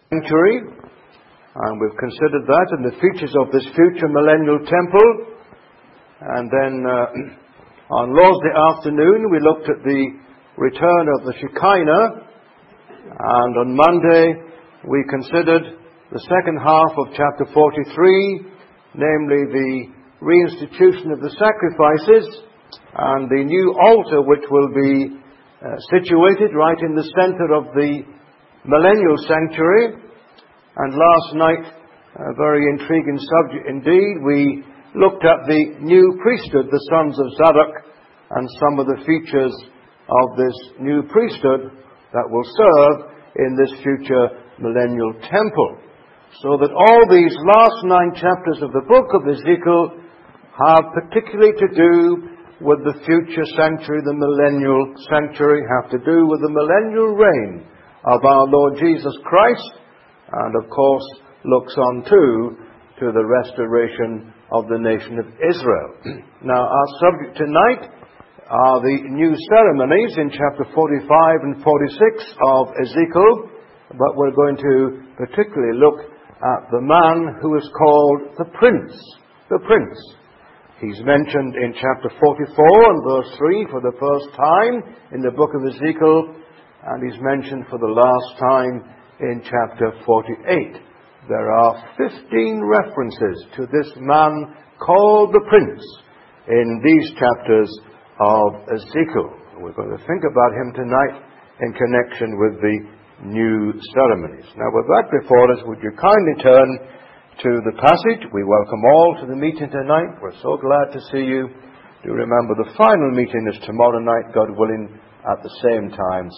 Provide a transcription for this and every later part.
sanctuary, and we've considered that and the features of this future millennial temple. And then on Lord's Day afternoon we looked at the return of the Shekinah, and on Monday we considered the second half of chapter 43, namely the reinstitution of the sacrifices and the new altar which will be situated right in the center of the millennial sanctuary. And last night, a very intriguing subject indeed, we looked at the new priesthood, the sons of Zadok, and some of the features of this new priesthood that will serve in this future millennial temple. So that all these last 9 chapters of the book of Ezekiel have particularly to do with the future sanctuary, the millennial sanctuary, have to do with the millennial reign of our Lord Jesus Christ, and of course looks on to the restoration of the nation of Israel. Now our subject tonight are the new ceremonies in chapter 45 and 46 of Ezekiel, but we're going to particularly look at the man who is called the Prince. The Prince. He's mentioned in chapter 44 and verse 3 for the first time in the book of Ezekiel, and he's mentioned for the last time in chapter 48. There are 15 references to this man called the Prince in these chapters of Ezekiel. We're going to think about him tonight in connection with the new ceremonies. Now, with that before us, would you kindly turn to the passage? We welcome all to the meeting tonight. We're so glad to see you. Do remember the final meeting is tomorrow night, God willing, at the same time,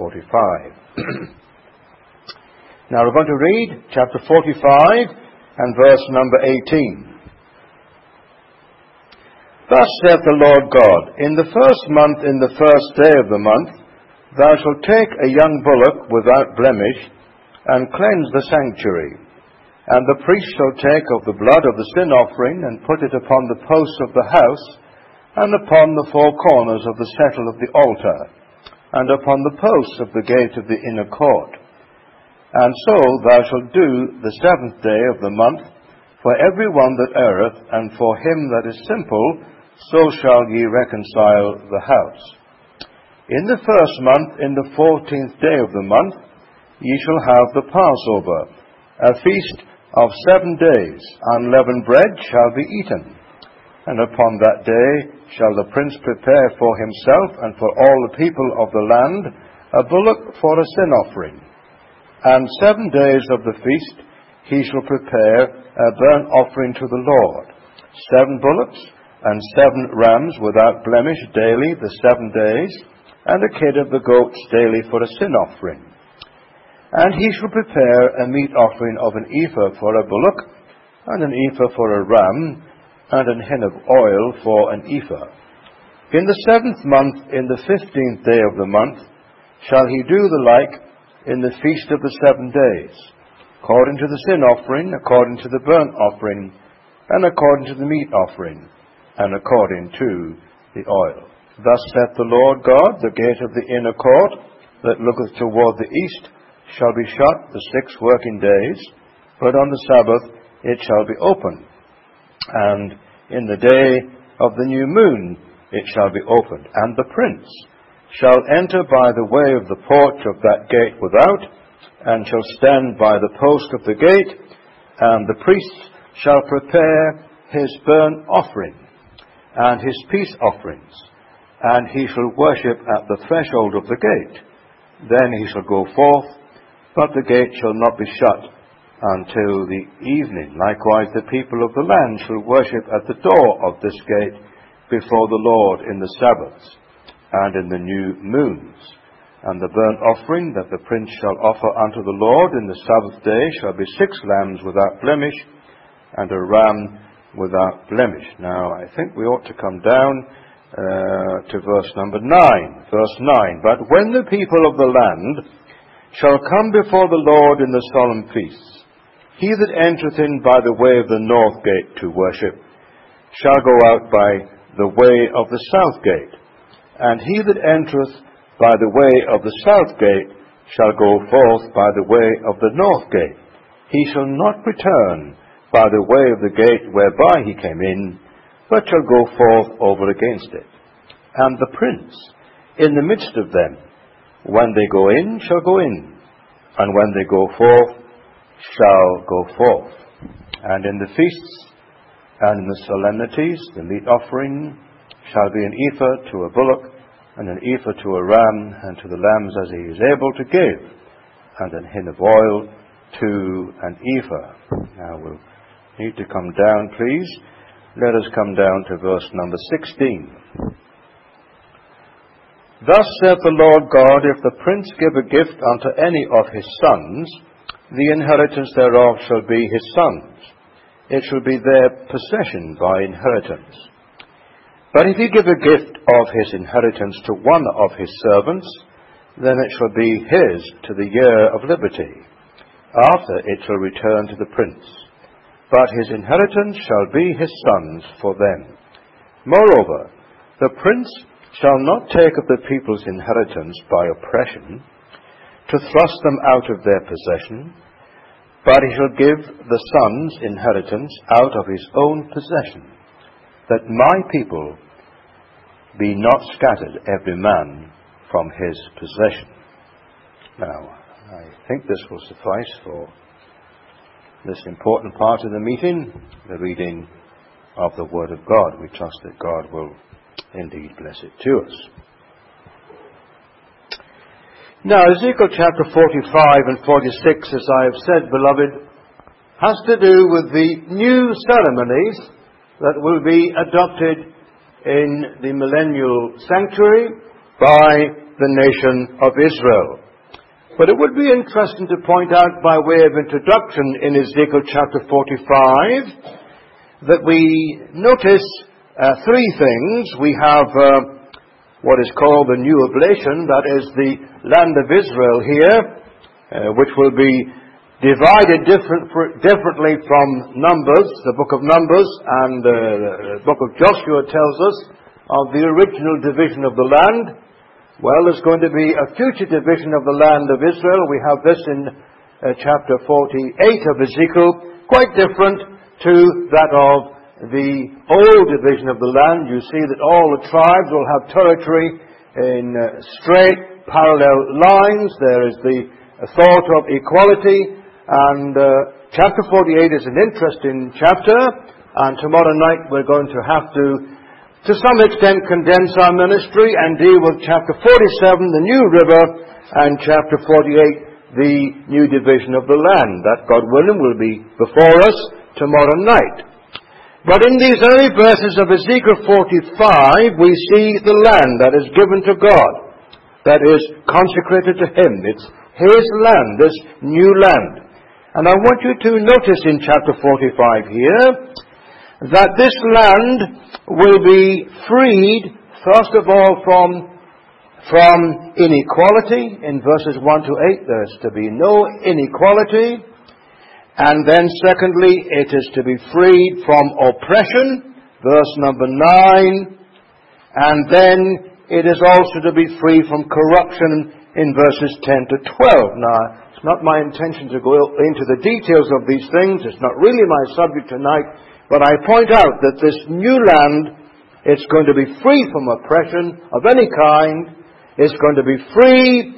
7:45. Now we're going to read chapter 45 and verse number 18. Thus saith the Lord God, In the first month, in the first day of the month, thou shalt take a young bullock without blemish, and cleanse the sanctuary. And the priest shall take of the blood of the sin offering, and put it upon the posts of the house, and upon the 4 corners of the settle of the altar, and upon the posts of the gate of the inner court. And so thou shalt do the 7th day of the month, for every one that erreth, and for him that is simple, so shall ye reconcile the house. In the first month, in the 14th day of the month, ye shall have the Passover, a feast of 7 days. Unleavened bread shall be eaten. And upon that day shall the prince prepare for himself and for all the people of the land a bullock for a sin offering. And 7 days of the feast he shall prepare a burnt offering to the Lord, 7 bullocks and 7 rams without blemish daily the 7 days, and a kid of the goats daily for a sin offering. And he shall prepare a meat offering of an ephah for a bullock, and an ephah for a ram, and an hin of oil for an ephah. In the 7th month, in the 15th day of the month, shall he do the like in the feast of the 7 days, according to the sin offering, according to the burnt offering, and according to the meat offering, and according to the oil. Thus saith the Lord God, the gate of the inner court that looketh toward the east shall be shut the 6 working days, but on the Sabbath it shall be opened. And in the day of the new moon it shall be opened. And the prince shall enter by the way of the porch of that gate without, and shall stand by the post of the gate, and the priest shall prepare his burnt offering and his peace offerings, and he shall worship at the threshold of the gate. Then he shall go forth, but the gate shall not be shut until the evening. Likewise the people of the land shall worship at the door of this gate before the Lord in the Sabbaths and in the new moons. And the burnt offering that the prince shall offer unto the Lord in the Sabbath day shall be 6 lambs without blemish, and a ram without blemish. Now I think we ought to come down to verse number 9. Verse 9. But when the people of the land shall come before the Lord in the solemn feasts, he that entereth in by the way of the north gate to worship shall go out by the way of the south gate, and he that entereth by the way of the south gate shall go forth by the way of the north gate. He shall not return by the way of the gate whereby he came in, but shall go forth over against it. And the prince in the midst of them, when they go in, shall go in, and when they go forth, shall go forth. And in the feasts and in the solemnities, the meat offering shall be an ephah to a bullock, and an ephah to a ram, and to the lambs as he is able to give, and an hin of oil to an ephah. Now we'll need to come down, please. Let us come down to verse number 16. Thus saith the Lord God, if the prince give a gift unto any of his sons, the inheritance thereof shall be his sons. It shall be their possession by inheritance. But if he give a gift of his inheritance to one of his servants, then it shall be his to the year of liberty. After it shall return to the prince. But his inheritance shall be his sons for them. Moreover, the prince shall not take of the people's inheritance by oppression, to thrust them out of their possession, but he shall give the sons' inheritance out of his own possession, that my people be not scattered every man from his possession. Now, I think this will suffice for this important part of the meeting, the reading of the Word of God. We trust that God will indeed bless it to us. Now, Ezekiel chapter 45 and 46, as I have said, beloved, has to do with the new ceremonies that will be adopted in the millennial sanctuary by the nation of Israel. But it would be interesting to point out by way of introduction in Ezekiel chapter 45 that we notice three things. We have what is called the New Oblation, that is the land of Israel here, which will be divided differently from Numbers, the book of Numbers, and the book of Joshua tells us of the original division of the land. Well, there's going to be a future division of the land of Israel. We have this in chapter 48 of Ezekiel, quite different to that of the old division of the land. You see that all the tribes will have territory in straight, parallel lines. There is the thought of equality. And chapter 48 is an interesting chapter. And tomorrow night we're going to have to some extent condense our ministry and deal with chapter 47, the new river, and chapter 48, the new division of the land. That, God willing, will be before us tomorrow night. But in these early verses of Ezekiel 45, we see the land that is given to God, that is consecrated to Him. It's His land, this new land. And I want you to notice in chapter 45 here, that this land will be freed, first of all, from inequality. In verses 1 to 8, there is to be no inequality. And then, secondly, it is to be freed from oppression, verse number 9. And then it is also to be free from corruption in verses 10 to 12. Now, it's not my intention to go into the details of these things. It's not really my subject tonight. But I point out that this new land, it's going to be free from oppression of any kind. It's going to be free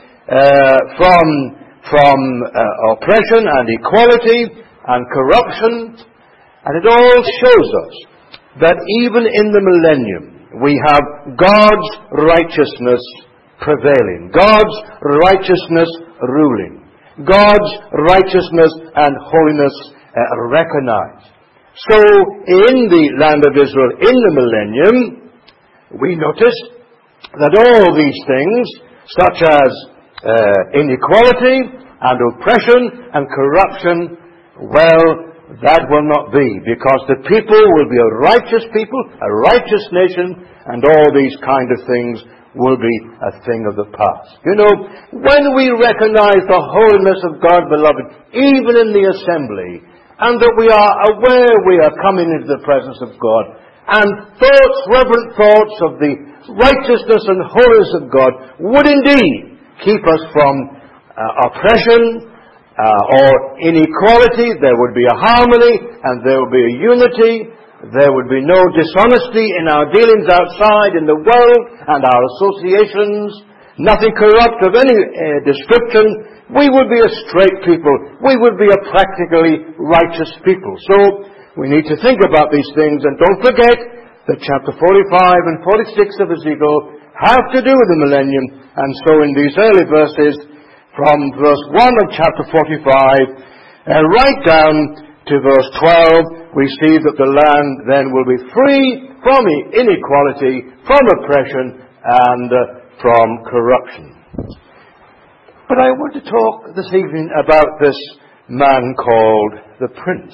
from oppression and equality and corruption. And it all shows us that even in the millennium, we have God's righteousness prevailing, God's righteousness ruling, God's righteousness and holiness recognized. So, in the land of Israel, in the millennium, we notice that all these things, such as inequality and oppression and corruption, well, that will not be, because the people will be a righteous people, a righteous nation, and all these kind of things will be a thing of the past. You know, when we recognize the holiness of God, beloved, even in the assembly, and that we are aware we are coming into the presence of God, and thoughts, reverent thoughts of the righteousness and holiness of God would indeed keep us from oppression or inequality. There would be a harmony and there would be a unity. There would be no dishonesty in our dealings outside in the world and our associations. Nothing corrupt of any description. We would be a straight people. We would be a practically righteous people. So we need to think about these things, and don't forget that chapter 45 and 46 of Ezekiel have to do with the millennium. And so in these early verses, from verse 1 of chapter 45 and right down to verse 12, we see that the land then will be free from inequality, from oppression, and from corruption. But I want to talk this evening about this man called the Prince.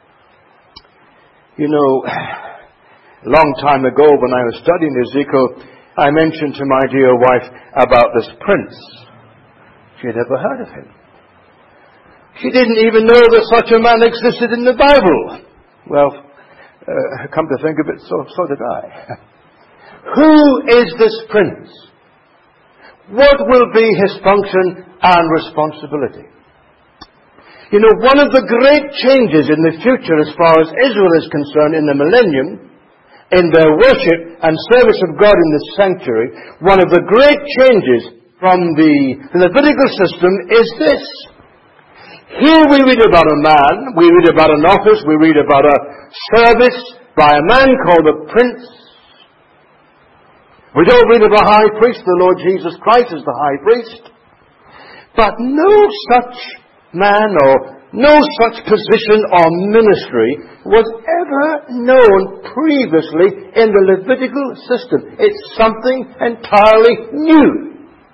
You know, a long time ago when I was studying Ezekiel, I mentioned to my dear wife about this Prince. She had never heard of him. She didn't even know that such a man existed in the Bible. Well, come to think of it, so did I. Who is this Prince? What will be his function and responsibility? You know, one of the great changes in the future as far as Israel is concerned in the millennium, in their worship and service of God in the sanctuary, one of the great changes from the Levitical system is this. Here we read about a man, we read about an office, we read about a service by a man called the Prince. We don't read of a high priest. The Lord Jesus Christ is the high priest. But no such man or no such position or ministry was ever known previously in the Levitical system. It's something entirely new.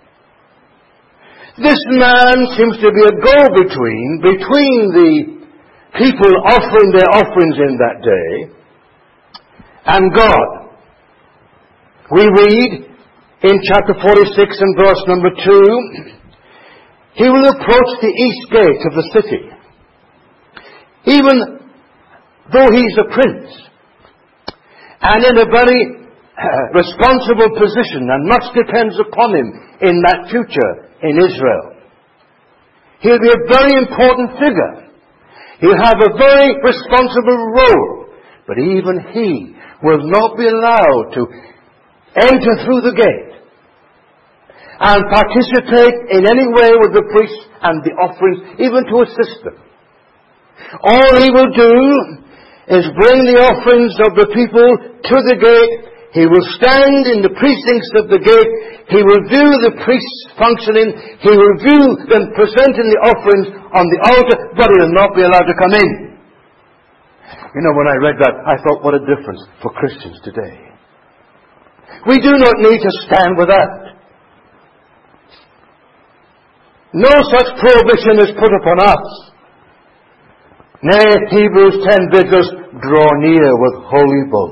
This man seems to be a go-between between the people offering their offerings in that day and God. We read in chapter 46 and verse number 2, he will approach the east gate of the city, even though he's a prince, and in a very responsible position, and much depends upon him in that future in Israel. He'll be a very important figure. He'll have a very responsible role. But even he will not be allowed to enter through the gate and participate in any way with the priests and the offerings, even to assist them. All he will do is bring the offerings of the people to the gate. He will stand in the precincts of the gate. He will view the priests functioning. He will view them presenting the offerings on the altar, but he will not be allowed to come in. You know, when I read that, I thought, what a difference for Christians today. We do not need to stand with that. No such prohibition is put upon us. Nay, Hebrews 10 bids us draw near with holy boldness.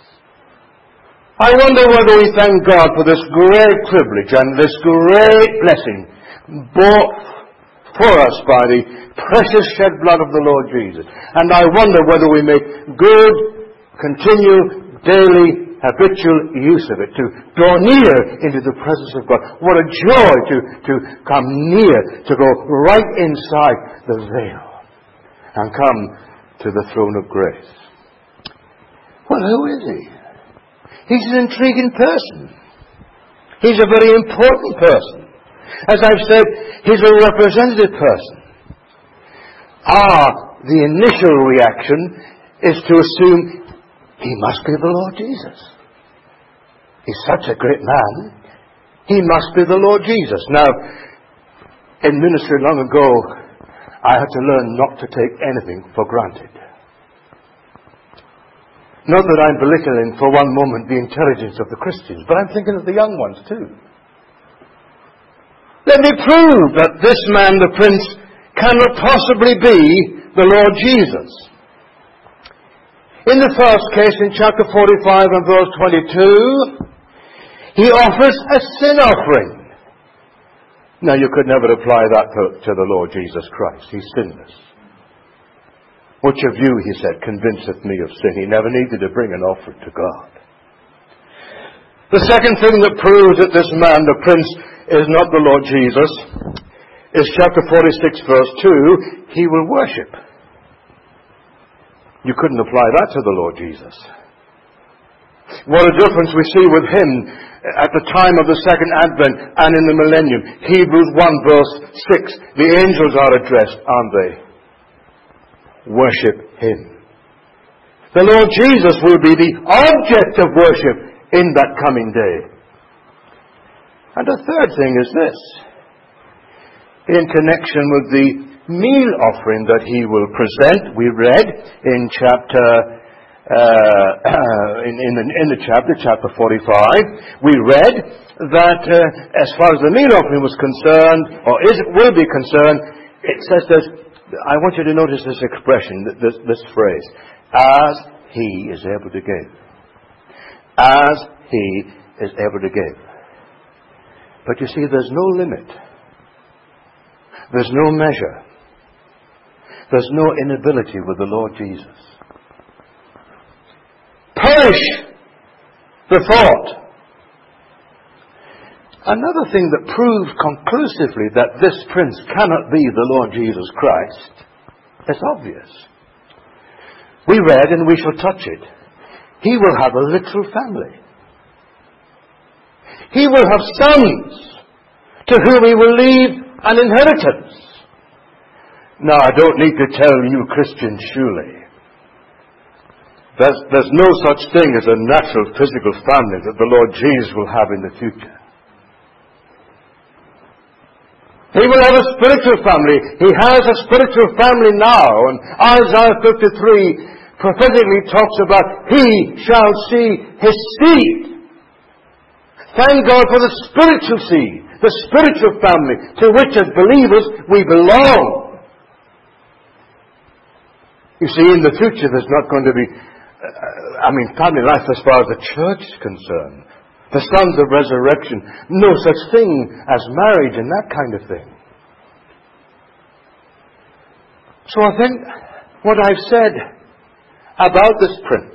I wonder whether we thank God for this great privilege and this great blessing bought for us by the precious shed blood of the Lord Jesus. And I wonder whether we make good, continual, daily, habitual use of it to draw near into the presence of God. What a joy to come near, to go right inside the veil and come to the throne of grace. Well, who is he? He's an intriguing person. He's a very important person. As I've said, he's a representative person. The initial reaction is to assume he must be the Lord Jesus. He's such a great man. He must be the Lord Jesus. Now, in ministry long ago, I had to learn not to take anything for granted. Not that I'm belittling for one moment the intelligence of the Christians, but I'm thinking of the young ones too. Let me prove that this man, the Prince, cannot possibly be the Lord Jesus. In the first case, in chapter 45 and verse 22, he offers a sin offering. Now, you could never apply that to the Lord Jesus Christ. He's sinless. Which of you, he said, convinceth me of sin? He never needed to bring an offering to God. The second thing that proves that this man, the Prince, is not the Lord Jesus, is chapter 46, verse 2, he will worship. You couldn't apply that to the Lord Jesus. What a difference we see with him at the time of the second advent and in the millennium. Hebrews 1 verse 6. The angels are addressed, aren't they? Worship him. The Lord Jesus will be the object of worship in that coming day. And the third thing is this. In connection with the meal offering that he will present, we read in chapter 45, we read that as far as the meal offering was concerned, or will be concerned, it says this. I want you to notice this expression, this phrase, as he is able to give. As he is able to give. But you see, there's no limit. There's no measure. There's no inability with the Lord Jesus. Perish the thought. Another thing that proves conclusively that this prince cannot be the Lord Jesus Christ is obvious. We read, and we shall touch it, he will have a literal family. He will have sons to whom he will leave an inheritance. Now, I don't need to tell you Christians, surely, there's no such thing as a natural physical family that the Lord Jesus will have in the future. He will have a spiritual family. He has a spiritual family now. And Isaiah 53 prophetically talks about he shall see his seed. Thank God for the spiritual seed, the spiritual family to which as believers we belong. You see, in the future there's not going to be, family life as far as the church is concerned. The sons of resurrection, no such thing as marriage and that kind of thing. So I think what I've said about this prince,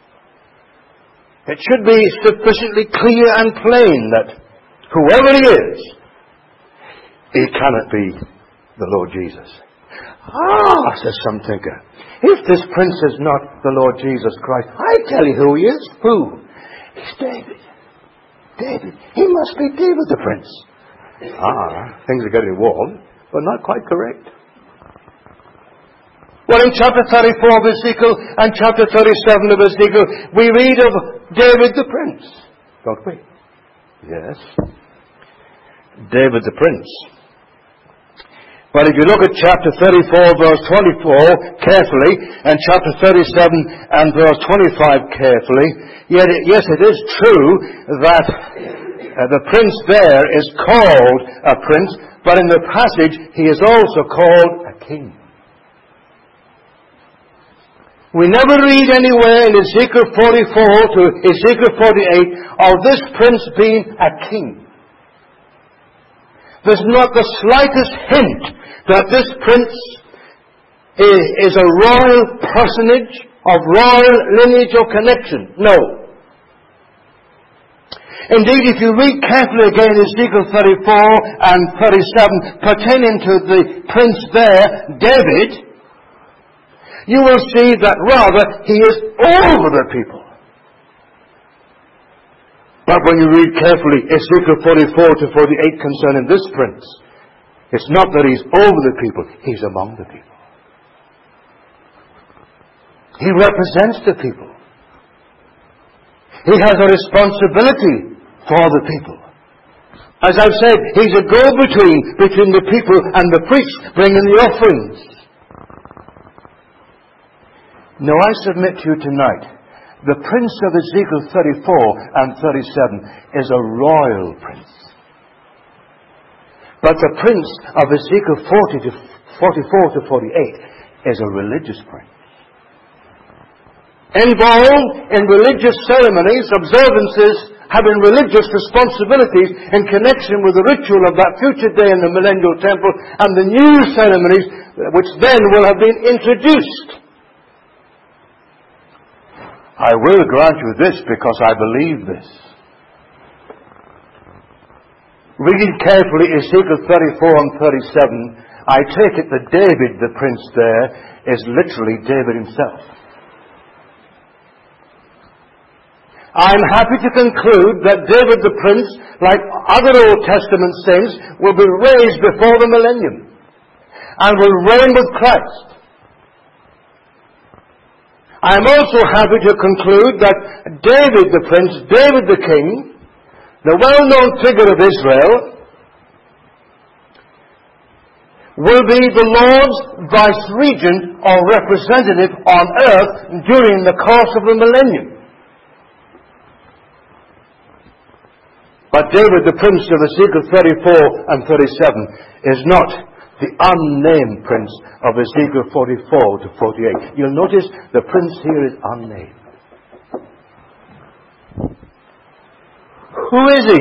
it should be sufficiently clear and plain that whoever he is, he cannot be the Lord Jesus. Says some thinker, if this prince is not the Lord Jesus Christ, I tell you who he is. Who? He's David. David. He must be David the prince. Things are getting warm, but not quite correct. Well, in chapter 34 of Ezekiel and chapter 37 of Ezekiel, we read of David the prince. Don't we? Yes. David the prince. But if you look at chapter 34 verse 24 carefully, and chapter 37 and verse 25 carefully, yes, it is true that the prince there is called a prince, but in the passage he is also called a king. We never read anywhere in Ezekiel 44 to Ezekiel 48 of this prince being a king. There's not the slightest hint that this prince is a royal personage of royal lineage or connection. No. Indeed, if you read carefully again Ezekiel 34 and 37 pertaining to the prince there, David, you will see that rather he is over the people. But when you read carefully Ezekiel 44 to 48 concerning this prince, it's not that he's over the people, he's among the people. He represents the people. He has a responsibility for the people. As I've said, he's a go-between between the people and the priests bringing the offerings. Now I submit to you tonight, the prince of Ezekiel 34 and 37 is a royal prince. But the prince of Ezekiel 44 to 48 is a religious prince. Involved in religious ceremonies, observances, having religious responsibilities in connection with the ritual of that future day in the millennial temple and the new ceremonies which then will have been introduced. I will grant you this because I believe this. reading carefully Ezekiel 34 and 37, I take it that David, the prince there, is literally David himself. I'm happy to conclude that David the prince, like other Old Testament saints, will be raised before the millennium and will reign with Christ. I'm also happy to conclude that David the prince, David the king, the well-known figure of Israel, will be the Lord's vice-regent or representative on earth during the course of the millennium. But David, the prince of Ezekiel 34 and 37, is not the unnamed prince of Ezekiel 44 to 48. You'll notice the prince here is unnamed. Who is he?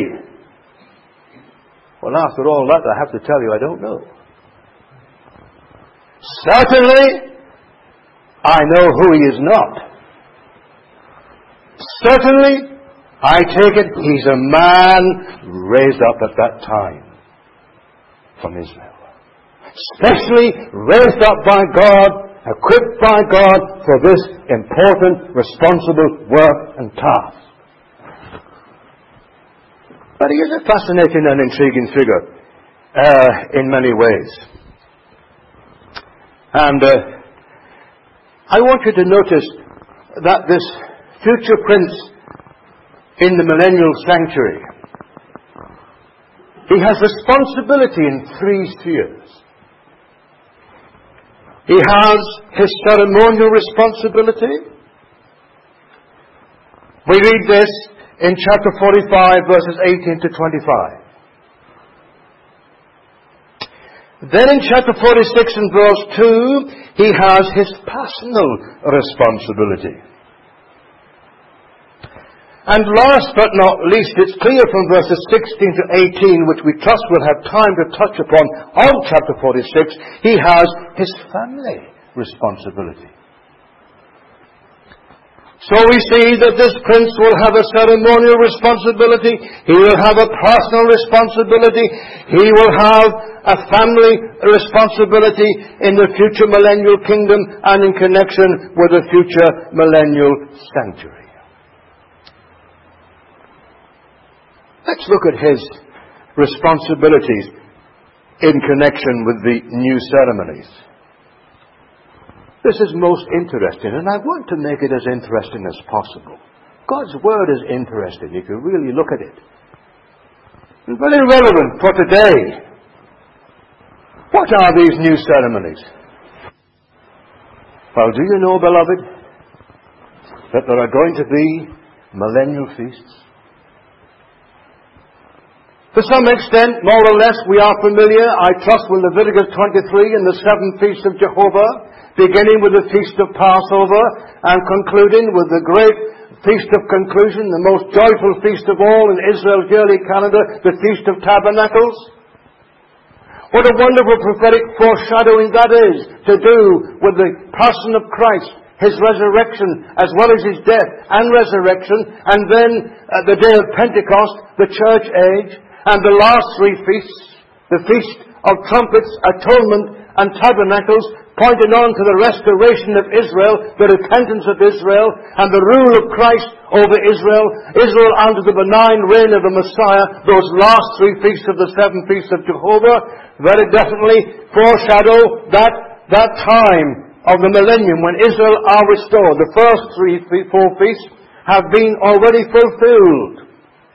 Well, after all that, I have to tell you, I don't know. Certainly, I know who he is not. Certainly, I take it he's a man raised up at that time from Israel. Specially raised up by God, equipped by God for this important, responsible work and task. But he is a fascinating and intriguing figure in many ways. And I want you to notice that this future prince in the millennial sanctuary, he has responsibility in three spheres. He has his ceremonial responsibility. We read this in chapter 45, verses 18 to 25. Then in chapter 46 and verse 2, he has his personal responsibility. And last but not least, it's clear from verses 16 to 18, which we trust we'll have time to touch upon on chapter 46, he has his family responsibility. So we see that this prince will have a ceremonial responsibility. He will have a personal responsibility. He will have a family responsibility in the future millennial kingdom and in connection with the future millennial sanctuary. Let's look at his responsibilities in connection with the new ceremonies. This is most interesting, and I want to make it as interesting as possible. God's Word is interesting if you really look at it. And very relevant for today. What are these new ceremonies? Well, do you know, beloved, that there are going to be millennial feasts? To some extent, more or less, we are familiar, I trust, with Leviticus 23 and the 7 feasts of Jehovah, beginning with the Feast of Passover and concluding with the great Feast of Conclusion, the most joyful feast of all in Israel's yearly calendar, the Feast of Tabernacles. What a wonderful prophetic foreshadowing that is to do with the person of Christ, His resurrection, as well as His death and resurrection, and then the day of Pentecost, the church age, and the last three feasts, the Feast of Trumpets, Atonement, and Tabernacles, pointing on to the restoration of Israel, the repentance of Israel, and the rule of Christ over Israel, Israel under the benign reign of the Messiah. Those last three feasts of the 7 feasts of Jehovah very definitely foreshadow that time of the millennium when Israel are restored. The first 4 feasts have been already fulfilled.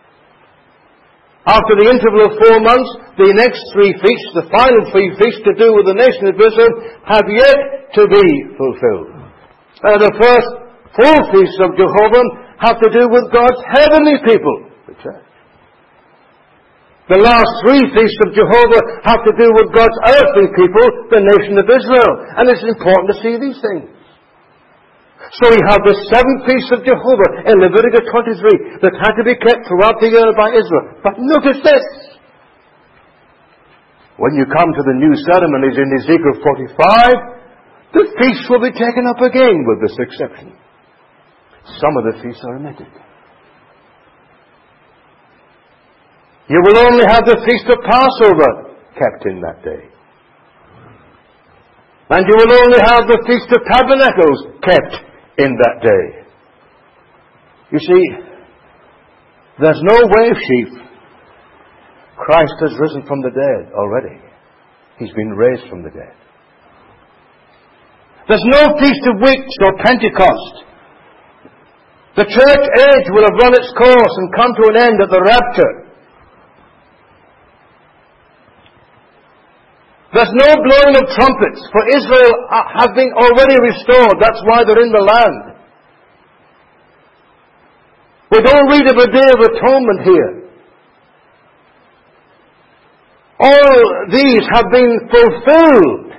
After the interval of 4 months, the next 3 feasts, the final 3 feasts to do with the nation of Israel, have yet to be fulfilled. The first 4 feasts of Jehovah have to do with God's heavenly people, the church. The last 3 feasts of Jehovah have to do with God's earthly people, the nation of Israel. And it's important to see these things. So we have the 7 feasts of Jehovah in Leviticus 23 that had to be kept throughout the year by Israel. But notice this. When you come to the new ceremonies in Ezekiel 45, the feasts will be taken up again with this exception. Some of the feasts are omitted. You will only have the Feast of Passover kept in that day. And you will only have the Feast of Tabernacles kept in that day. You see, there's no wave sheaf. Christ has risen from the dead already. He's been raised from the dead. There's no Feast of Weeks or Pentecost. The church age will have run its course and come to an end at the rapture. There's no blowing of trumpets, for Israel have been already restored. That's why they're in the land. We don't read of a Day of Atonement here. All these have been fulfilled.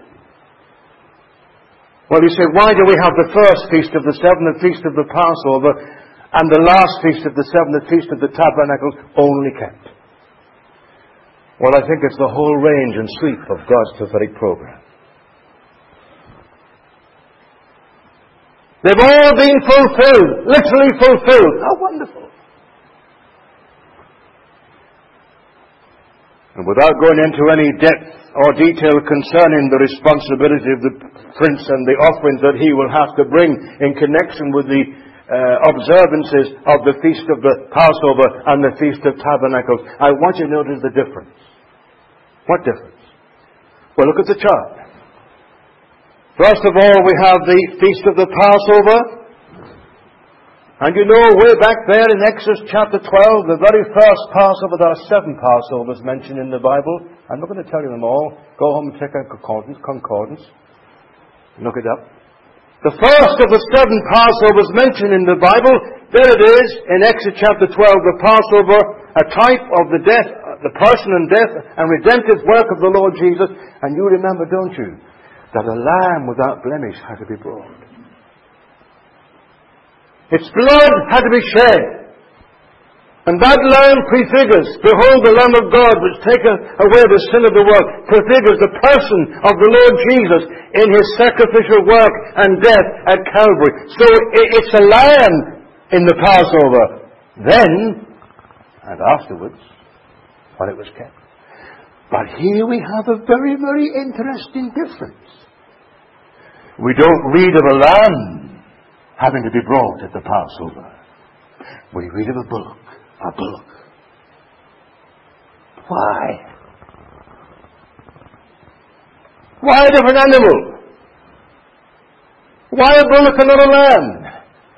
Well, you say, why do we have the first feast of the seven, the feast of the Passover, and the last feast of the seven, the feast of the Tabernacles, only kept? Well, I think it's the whole range and sweep of God's prophetic program. They've all been fulfilled, literally fulfilled. How wonderful. And without going into any depth or detail concerning the responsibility of the prince and the offerings that he will have to bring in connection with the observances of the Feast of the Passover and the Feast of Tabernacles, I want you to notice the difference. What difference? Well, look at the chart. First of all, we have the Feast of the Passover. And you know, way back there in Exodus chapter 12, the very first Passover, there are 7 Passovers mentioned in the Bible. I'm not going to tell you them all. Go home and check out concordance. Look it up. The first of the 7 Passovers mentioned in the Bible, there it is in Exodus chapter 12, the Passover, a type of the death, the person and death and redemptive work of the Lord Jesus. And you remember, don't you, that a lamb without blemish had to be brought. Its blood had to be shed. And that lamb prefigures, behold the Lamb of God which taketh away the sin of the world, prefigures the person of the Lord Jesus in his sacrificial work and death at Calvary. So it's a lamb in the Passover. Then, and afterwards, while it was kept. But here we have a very, very interesting difference. We don't read of a lamb having to be brought at the Passover. We read of a bullock. A bullock. Why? Why a different animal? Why a bullock and not a lamb?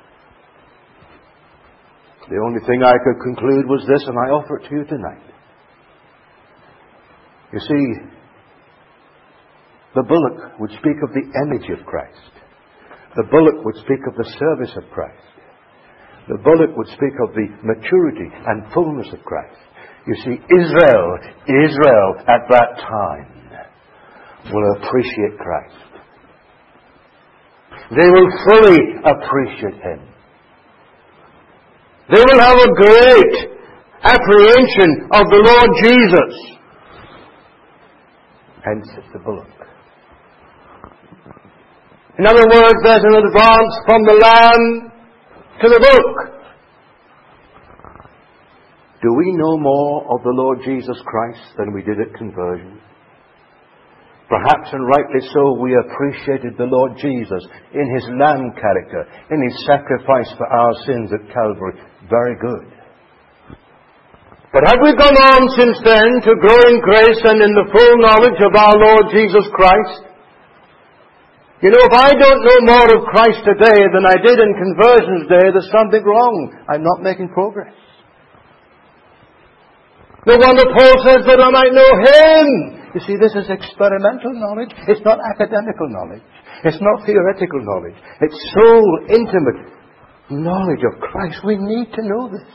The only thing I could conclude was this, and I offer it to you tonight. You see, the bullock would speak of the image of Christ. The bullock would speak of the service of Christ. The bullock would speak of the maturity and fullness of Christ. You see, Israel at that time will appreciate Christ. They will fully appreciate Him. They will have a great apprehension of the Lord Jesus. Hence it's the bullock. In other words, there's an advance from the lamb to the bullock. Do we know more of the Lord Jesus Christ than we did at conversion? Perhaps, and rightly so, we appreciated the Lord Jesus in His lamb character, in His sacrifice for our sins at Calvary. Very good. But have we gone on since then to grow in grace and in the full knowledge of our Lord Jesus Christ? You know, if I don't know more of Christ today than I did in conversion's day, there's something wrong. I'm not making progress. No wonder Paul says that I might know Him. You see, this is experimental knowledge. It's not academical knowledge. It's not theoretical knowledge. It's soul intimate knowledge of Christ. We need to know this.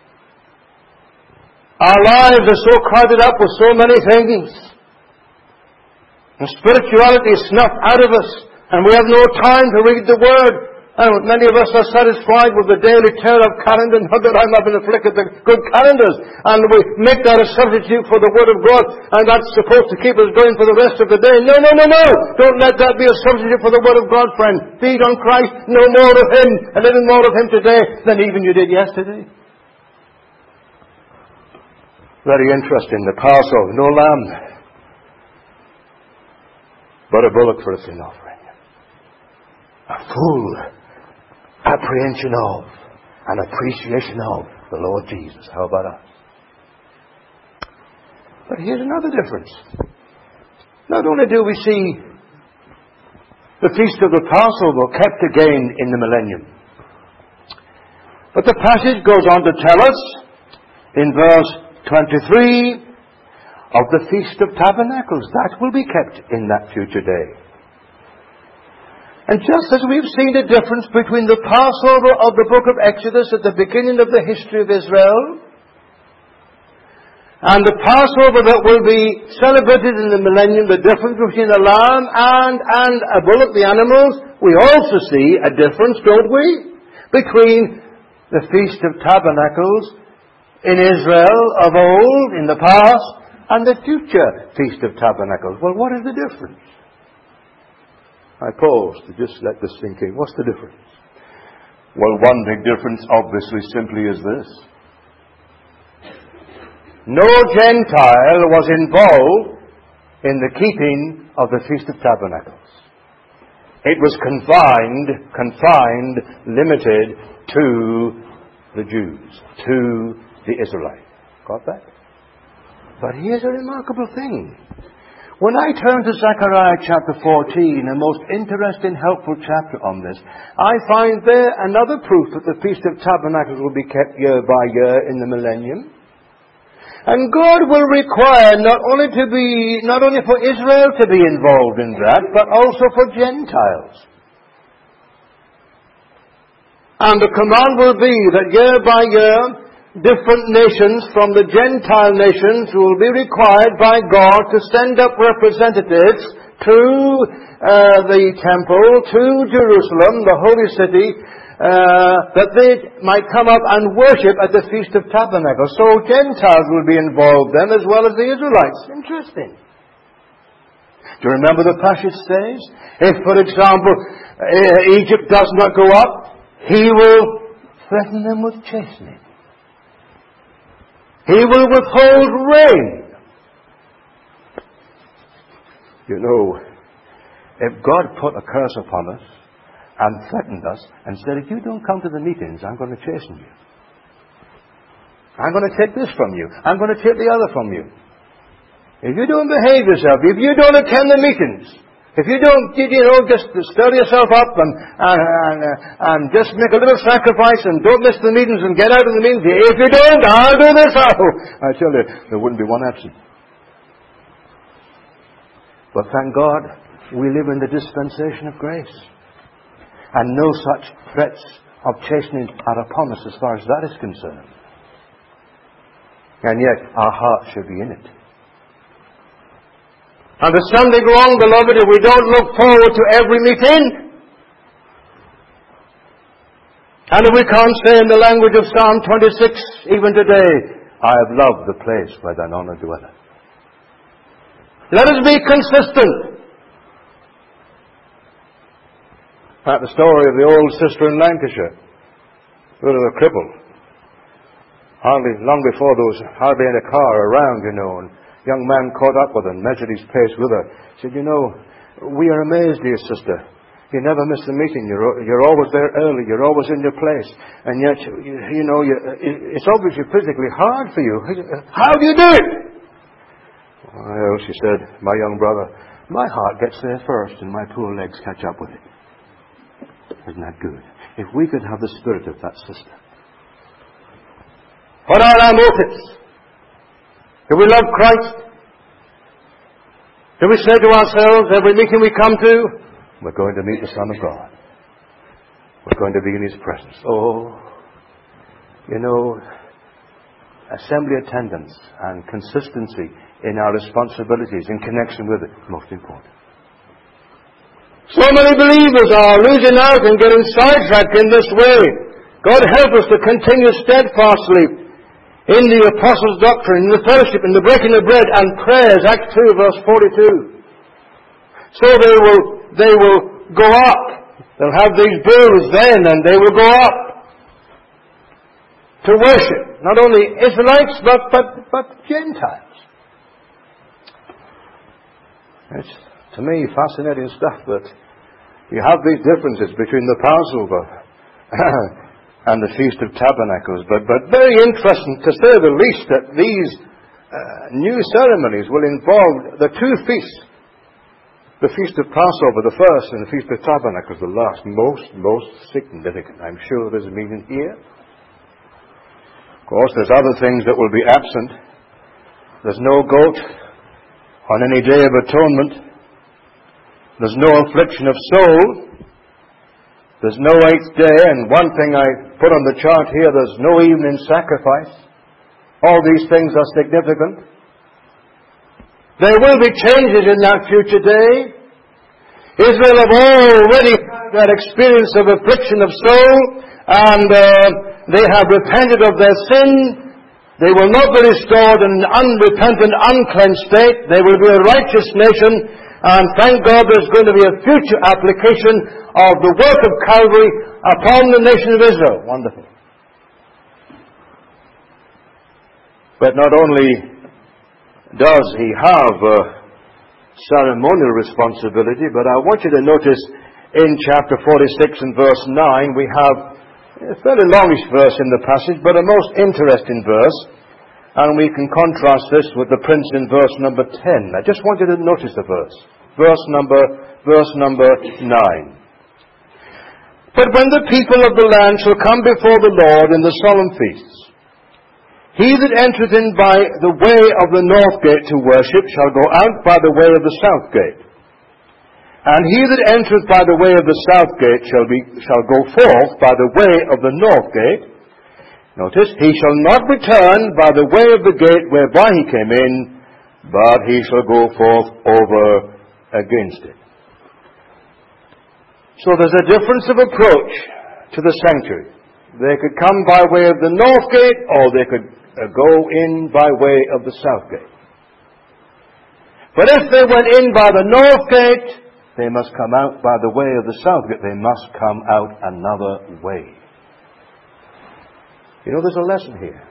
Our lives are so crowded up with so many things. And spirituality is snuffed out of us. And we have no time to read the Word. And many of us are satisfied with the daily tear of calendar and hug I'm up in the flick of the good calendars. And we make that a substitute for the Word of God. And that's supposed to keep us going for the rest of the day. No. Don't let that be a substitute for the Word of God, friend. Feed on Christ. Know more of Him. And living more of Him today than even you did yesterday. Very interesting. The Passover, no lamb, but a bullock for a sin offering. A full apprehension of and appreciation of the Lord Jesus. How about us? But here's another difference. Not only do we see the feast of the Passover kept again in the millennium, but the passage goes on to tell us in verse 23 of the Feast of Tabernacles. That will be kept in that future day. And just as we've seen the difference between the Passover of the book of Exodus at the beginning of the history of Israel and the Passover that will be celebrated in the millennium, the difference between a lamb and a bullock, the animals, we also see a difference, don't we, between the Feast of Tabernacles in Israel of old, in the past, and the future Feast of Tabernacles. Well, what is the difference? I pause to just let this sink in. What's the difference? Well, one big difference, obviously, simply is this. No Gentile was involved in the keeping of the Feast of Tabernacles. It was confined, limited to the Jews, to the Israelites. Got that? But here's a remarkable thing. When I turn to Zechariah chapter 14, a most interesting, helpful chapter on this, I find there another proof that the Feast of Tabernacles will be kept year by year in the millennium. And God will require not only for Israel to be involved in that, but also for Gentiles. And the command will be that year by year, different nations from the Gentile nations will be required by God to send up representatives to the temple, to Jerusalem, the holy city, that they might come up and worship at the Feast of Tabernacles. So Gentiles will be involved then as well as the Israelites. Interesting. Do you remember the passage says? If, for example, Egypt does not go up, he will threaten them with chastening. He will withhold rain. You know, if God put a curse upon us and threatened us and said, if you don't come to the meetings, I'm going to chasten you. I'm going to take this from you. I'm going to take the other from you. If you don't behave yourself, if you don't attend the meetings, if you don't, just stir yourself up and just make a little sacrifice and don't miss the meetings and get out of the meetings. If you don't, I'll do this. I tell you, there wouldn't be one absent. But thank God, we live in the dispensation of grace. And no such threats of chastening are upon us as far as that is concerned. And yet, our hearts should be in it. And there's something wrong, beloved, if we don't look forward to every meeting. And if we can't say in the language of Psalm 26, even today, I have loved the place where thine honor dwelleth. Let us be consistent. At the story of the old sister in Lancashire, who was a cripple. Long before there was hardly any car around, and young man caught up with her and measured his pace with her. Said, we are amazed, dear sister. You never miss the meeting. You're always there early. You're always in your place. And yet, it's obviously physically hard for you. How do you do it? Well, she said, my young brother, my heart gets there first and my poor legs catch up with it. Isn't that good? If we could have the spirit of that sister. What are our motives? Do we love Christ? Do we say to ourselves, every meeting we come to, we're going to meet the Son of God. We're going to be in His presence. Assembly attendance and consistency in our responsibilities in connection with it is most important. So many believers are losing out and getting sidetracked in this way. God help us to continue steadfastly in the apostles' doctrine, in the fellowship, in the breaking of bread and prayers, Acts 2 verse 42. So they will go up. They'll have these bills then and they will go up. to worship. Not only Israelites, but Gentiles. It's, to me, fascinating stuff that you have these differences between the Passover and the Feast of Tabernacles. But very interesting, to say the least, that these new ceremonies will involve the two feasts. The Feast of Passover, the first, and the Feast of Tabernacles, the last. Most significant. I'm sure there's a meaning here. Of course, there's other things that will be absent. There's no goat on any day of atonement. There's no affliction of soul. There's no 8th day. And one thing I put on the chart here, there's no evening sacrifice. All these things are significant. There will be changes in that future day. Israel have already had that experience of affliction of soul, and they have repented of their sin. They will not be restored in an unrepentant, uncleansed state. They will be a righteous nation, and thank God there's going to be a future application of the work of Calvary upon the nation of Israel. Wonderful. But not only does he have ceremonial responsibility, but I want you to notice in chapter 46 and verse 9, we have a fairly longish verse in the passage, but a most interesting verse, and we can contrast this with the prince in verse number 10. I just want you to notice the verse. Verse number 9. But when the people of the land shall come before the Lord in the solemn feasts, he that entereth in by the way of the north gate to worship shall go out by the way of the south gate. And he that entereth by the way of the south gate shall go forth by the way of the north gate. Notice, he shall not return by the way of the gate whereby he came in, but he shall go forth over against it. So there's a difference of approach to the sanctuary. They could come by way of the north gate, or they could go in by way of the south gate. But if they went in by the north gate, they must come out by the way of the south gate. They must come out another way. You know, there's a lesson here.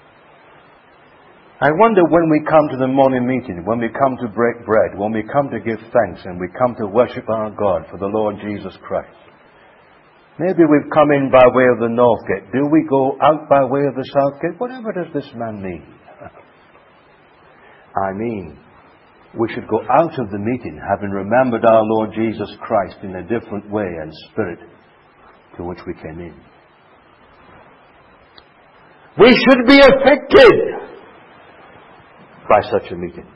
I wonder when we come to the morning meeting, when we come to break bread, when we come to give thanks, and we come to worship our God for the Lord Jesus Christ. Maybe we've come in by way of the north gate. Do we go out by way of the south gate? Whatever does this man mean? I mean, we should go out of the meeting having remembered our Lord Jesus Christ in a different way and spirit to which we came in. We should be affected by such a meeting.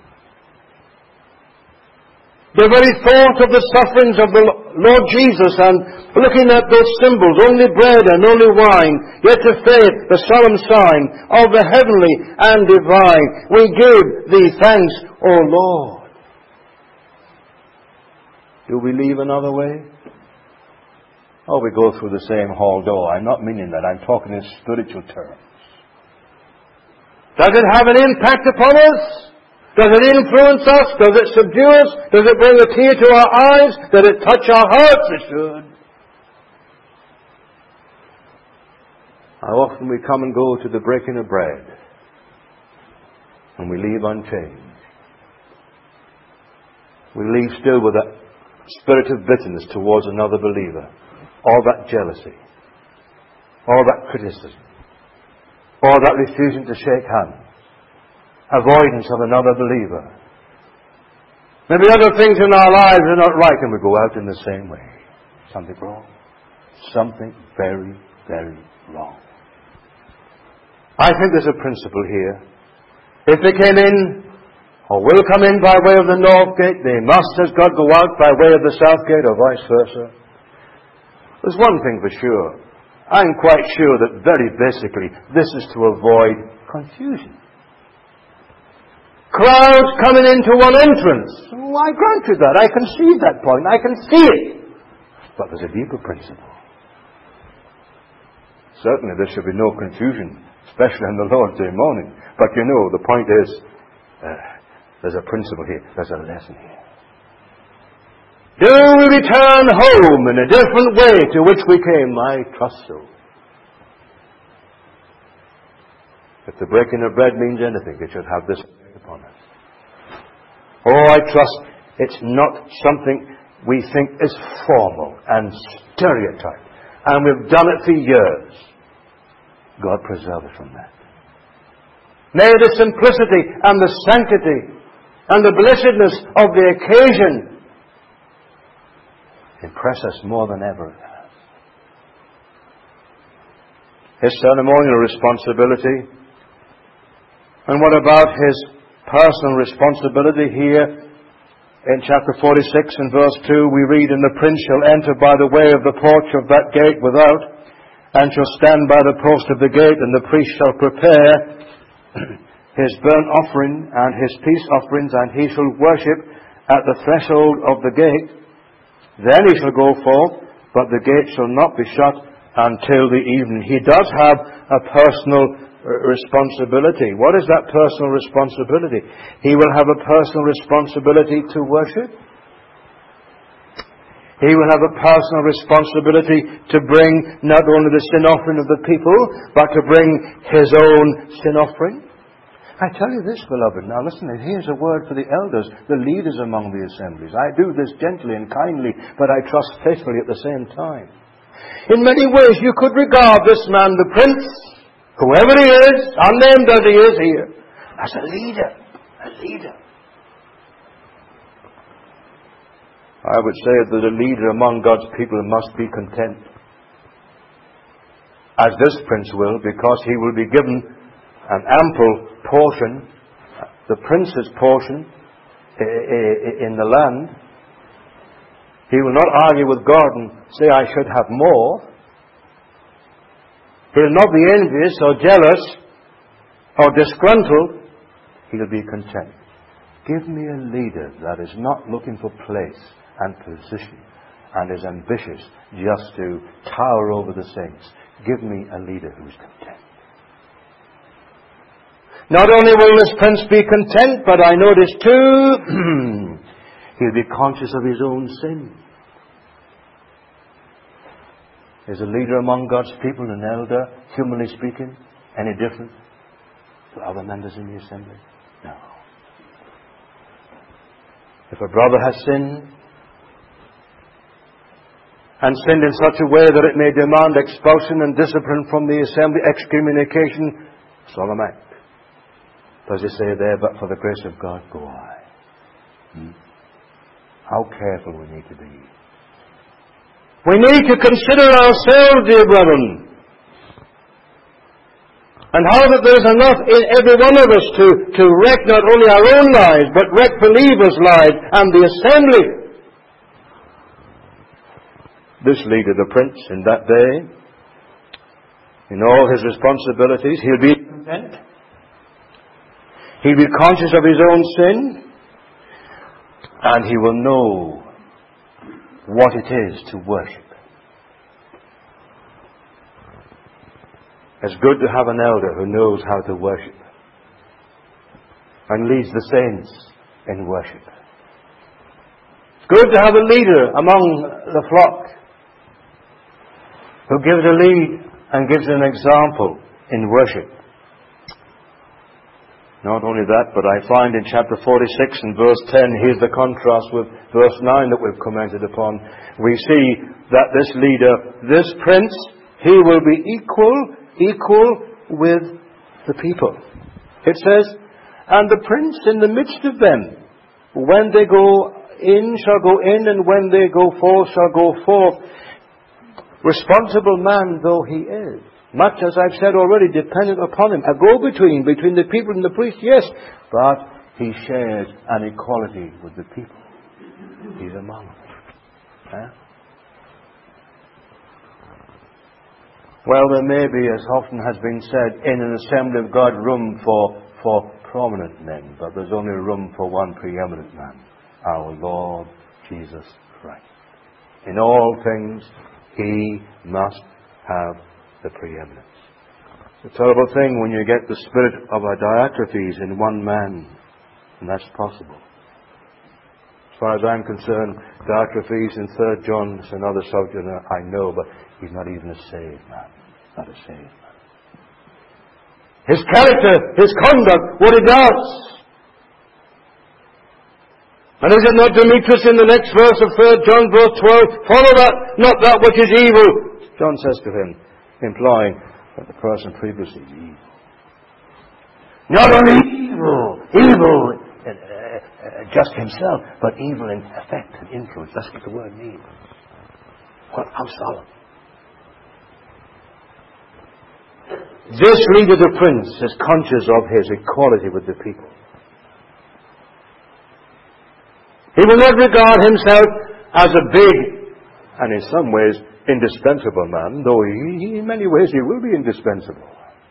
The very thought of the sufferings of the Lord Jesus and looking at those symbols, only bread and only wine, yet to faith, the solemn sign of the heavenly and divine, we give thee thanks, O Lord. Do we leave another way? Or we go through the same hall door? I'm not meaning that. I'm talking in spiritual terms. Does it have an impact upon us? Does it influence us? Does it subdue us? Does it bring a tear to our eyes? Does it touch our hearts? It should. How often we come and go to the breaking of bread and we leave unchanged. We leave still with that spirit of bitterness towards another believer. All that jealousy. All that criticism. All that refusing to shake hands. Avoidance of another believer. Maybe other things in our lives are not right and we go out in the same way. Something wrong. Something very, very wrong. I think there's a principle here. If they came in, or will come in by way of the north gate, they must, as God, go out by way of the south gate, or vice versa. There's one thing for sure. I'm quite sure that very basically this is to avoid confusion. Crowds coming into one entrance. Oh, I grant you that. I can see that point. I can see it. But there's a deeper principle. Certainly there should be no confusion, especially on the Lord's Day morning. But you know, the point is, there's a principle here. There's a lesson here. Do we return home in a different way to which we came? I trust so. If the breaking of bread means anything, it should have this upon us. Oh, I trust it's not something we think is formal and stereotyped, and we've done it for years. God preserve us from that. May the simplicity and the sanctity and the blessedness of the occasion impress us more than ever. His ceremonial responsibility. And what about his personal responsibility here? In chapter 46 and verse 2 we read, "And the prince shall enter by the way of the porch of that gate without, and shall stand by the post of the gate, and the priest shall prepare his burnt offering and his peace offerings, and he shall worship at the threshold of the gate. Then he shall go forth, but the gate shall not be shut until the evening." He does have a personal responsibility. What is that personal responsibility? He will have a personal responsibility to worship. He will have a personal responsibility to bring not only the sin offering of the people, but to bring his own sin offering. I tell you this, beloved, now listen, here's a word for the elders, the leaders among the assemblies. I do this gently and kindly, but I trust faithfully at the same time. In many ways you could regard this man, the prince, whoever he is, unnamed as he is here, as a leader. A leader. I would say that a leader among God's people must be content, as this prince will, because he will be given an ample portion, the prince's portion in the land. He will not argue with God and say, "I should have more." He'll not be envious or jealous or disgruntled. He'll be content. Give me a leader that is not looking for place and position and is ambitious just to tower over the saints. Give me a leader who's content. Not only will this prince be content, but I notice too, he'll be conscious of his own sin. Is a leader among God's people, an elder, humanly speaking, any different to other members in the assembly? No. If a brother has sinned, and sinned in such a way that it may demand expulsion and discipline from the assembly, excommunication, solemn act. Does he say there, "But for the grace of God, go I"? How careful we need to be. We need to consider ourselves, dear brethren, and how that there's enough in every one of us to wreck not only our own lives, but wreck believers' lives and the assembly. This leader, the prince, in that day, in all his responsibilities, he'll be content. He'll be conscious of his own sin, and he will know what it is to worship. It's good to have an elder who knows how to worship and leads the saints in worship. It's good to have a leader among the flock who gives a lead and gives an example in worship. Not only that, but I find in chapter 46 and verse 10, here's the contrast with verse 9 that we've commented upon. We see that this leader, this prince, he will be equal with the people. It says, "And the prince in the midst of them, when they go in shall go in, and when they go forth shall go forth." Responsible man though he is, much as I've said already, dependent upon him, a go-between between the people and the priest, yes, but he shares an equality with the people. He's among them. Well, there may be, as often has been said, in an assembly of God, room for prominent men, but there's only room for one preeminent man, our Lord Jesus Christ. In all things, he must have the preeminence. It's a terrible thing when you get the spirit of a Diotrephes in one man, and that's possible. As far as I'm concerned, Diotrephes in 3 John is another subject I know, but he's not even a saved man. Not a saved man. his character, his conduct, what he does. And is it not Demetrius in the next verse of 3 John verse 12, follow that, not that which is evil? John says to him, implying that the person previously is evil. Not only evil just himself, but evil in effect and influence. That's what the word means. How solemn. This leader, the prince, is conscious of his equality with the people. He will not regard himself as a big, and in some ways, indispensable man, though in many ways he will be indispensable.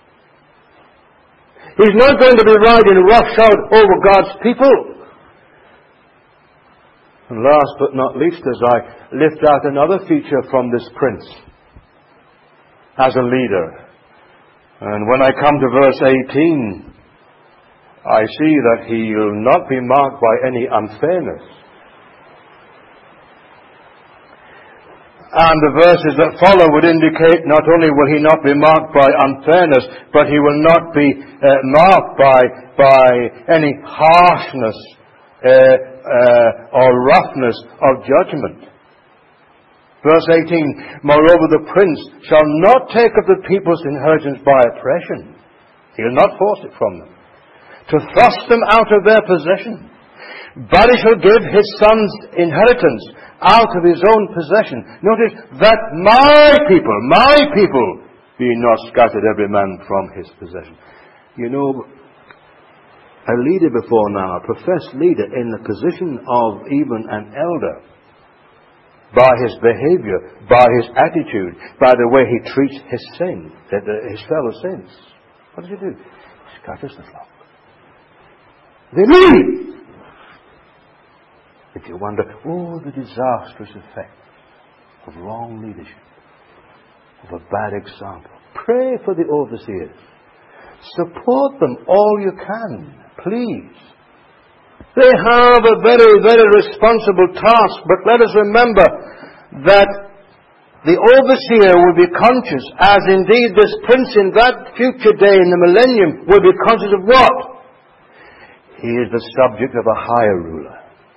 He's not going to be riding roughshod over God's people. And last but not least, as I lift out another feature from this prince as a leader, and when I come to verse 18, I see that he will not be marked by any unfairness. And the verses that follow would indicate not only will he not be marked by unfairness, but he will not be marked by any harshness or roughness of judgment. Verse 18, moreover the prince shall not take of the people's inheritance by oppression. He will not force it from them, to thrust them out of their possession. But he shall give his son's inheritance out of his own possession. Notice that my people, be not scattered every man from his possession. You know, a leader before now, a professed leader in the position of even an elder, by his behavior, by his attitude, by the way he treats his fellow saints. What does he do? He scatters the flock. They leave. If you wonder, the disastrous effect of wrong leadership, of a bad example. Pray for the overseers. Support them all you can, please. They have a very, very responsible task, but let us remember that the overseer will be conscious, as indeed this prince in that future day in the millennium will be conscious of what? He is the subject of a higher ruler.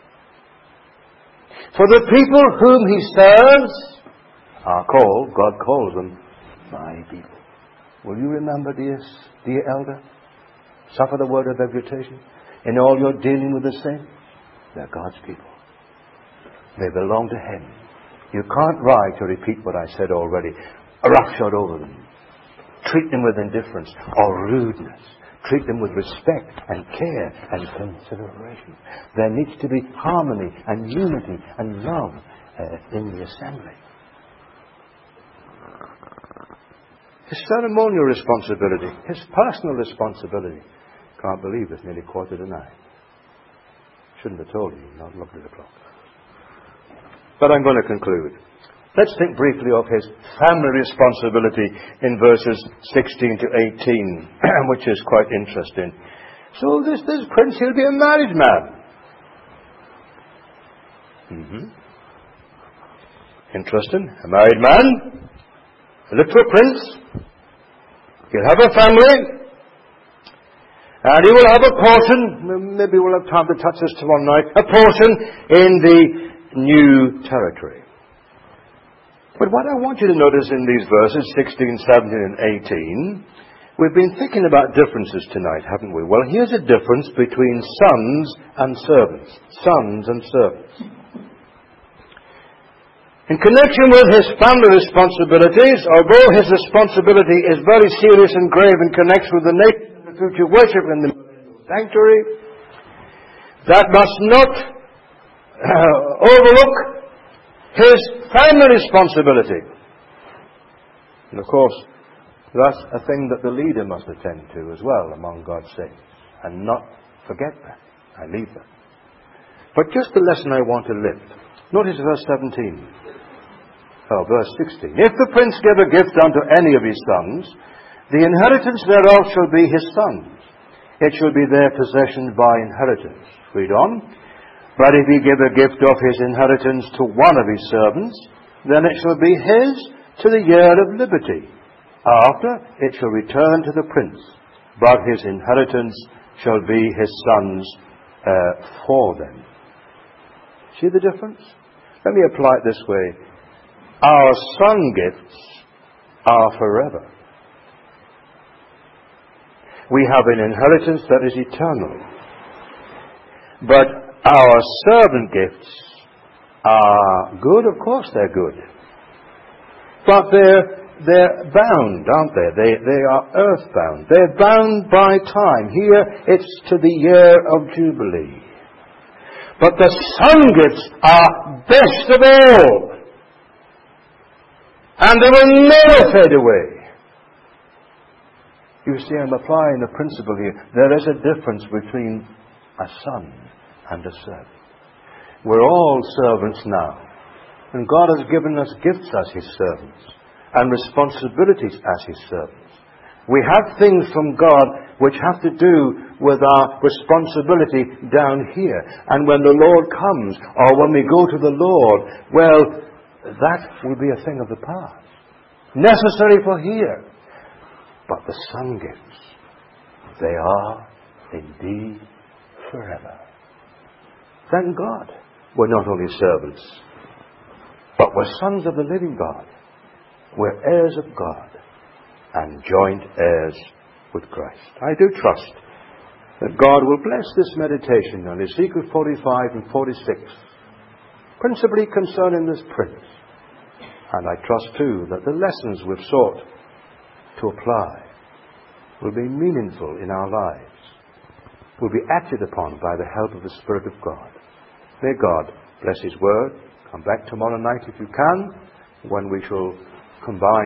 For the people whom he serves are called, God calls them, my people. Will you remember, dear elder? Suffer the word of exhortation. In all your dealing with the saints, they're God's people. They belong to him. You can't write or repeat what I said already. Roughshod over them. Treat them with indifference or rudeness. Treat them with respect and care and consideration. There needs to be harmony and unity and love in the assembly. His ceremonial responsibility, his personal responsibility. Can't believe it's nearly 8:45. Shouldn't have told you, not looked at the clock. But I'm going to conclude. Let's think briefly of his family responsibility in verses 16 to 18, which is quite interesting. So this prince, he'll be a married man. Interesting. A married man, a little prince. He'll have a family. And he will have a portion, maybe we'll have time to touch this tomorrow night, a portion in the new territory. But what I want you to notice in these verses, 16, 17, and 18, we've been thinking about differences tonight, haven't we? Well, here's a difference between sons and servants. Sons and servants. In connection with his family responsibilities, although his responsibility is very serious and grave in connection with the nation and the future worship in the sanctuary, that must not overlook his family responsibility. And of course, that's a thing that the leader must attend to as well among God's saints, and not forget that. I leave that. But just the lesson I want to lift. Notice verse 17. Verse 16. If the prince give a gift unto any of his sons, the inheritance thereof shall be his sons. It shall be their possession by inheritance. Read on. But if he give a gift of his inheritance to one of his servants, then it shall be his to the year of liberty. After, it shall return to the prince. but his inheritance shall be his sons for them. See the difference? Let me apply it this way. Our son gifts are forever. We have an inheritance that is eternal. But our servant gifts are good. Of course they're good. But they're bound, aren't they? They are earthbound. They're bound by time. Here it's to the year of Jubilee. But the son gifts are best of all. And they will never fade away. You see, I'm applying the principle here. There is a difference between a son and a servant. We're all servants now. And God has given us gifts as his servants and responsibilities as his servants. We have things from God which have to do with our responsibility down here. And when the Lord comes, or when we go to the Lord, well, that will be a thing of the past. Necessary for here. But the son gifts, they are indeed forever. Thank God we're not only servants, but we're sons of the living God. We're heirs of God and joint heirs with Christ. I do trust that God will bless this meditation on Ezekiel 45 and 46, principally concerning this prince. And I trust too that the lessons we've sought to apply will be meaningful in our lives, will be acted upon by the help of the Spirit of God. May God bless his word. Come back tomorrow night if you can, when we shall combine